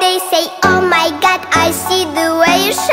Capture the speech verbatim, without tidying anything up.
they say, oh my God, I see the way you shine.